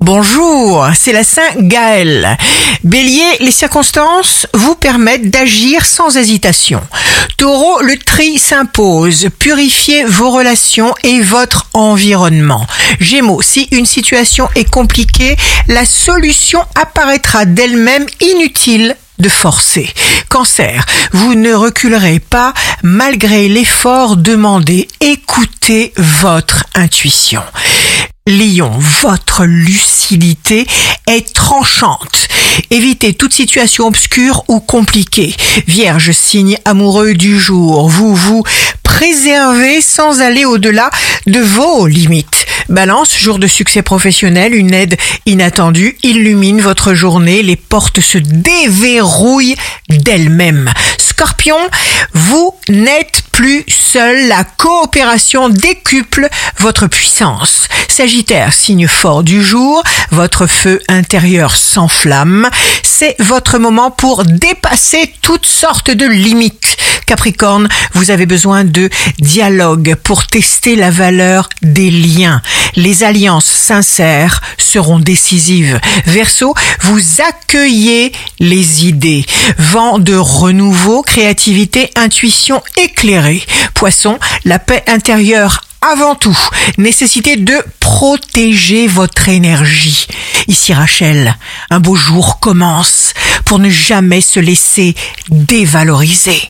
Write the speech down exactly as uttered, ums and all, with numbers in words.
Bonjour, c'est la Saint-Gaël. Bélier, les circonstances vous permettent d'agir sans hésitation. Taureau, le tri s'impose. Purifiez vos relations et votre environnement. Gémeaux, si une situation est compliquée, la solution apparaîtra d'elle-même, inutile de forcer. Cancer, vous ne reculerez pas malgré l'effort demandé. Écoutez votre intuition. Lion, votre lucidité est tranchante. Évitez toute situation obscure ou compliquée. Vierge, signe amoureux du jour, vous vous préservez sans aller au-delà de vos limites. Balance, jour de succès professionnel, une aide inattendue illumine votre journée, les portes se déverrouillent d'elles-mêmes. Scorpion, vous n'êtes plus seul, la coopération décuple votre puissance. Sagittaire, signe fort du jour, votre feu intérieur s'enflamme, c'est votre moment pour dépasser toutes sortes de limites. Capricorne, vous avez besoin de dialogue pour tester la valeur des liens. Les alliances sincères seront décisives. Verseau, vous accueillez les idées. Vent de renouveau, créativité, intuition éclairée. Poisson, la paix intérieure avant tout. Nécessité de protéger votre énergie. Ici Rachel, un beau jour commence pour ne jamais se laisser dévaloriser.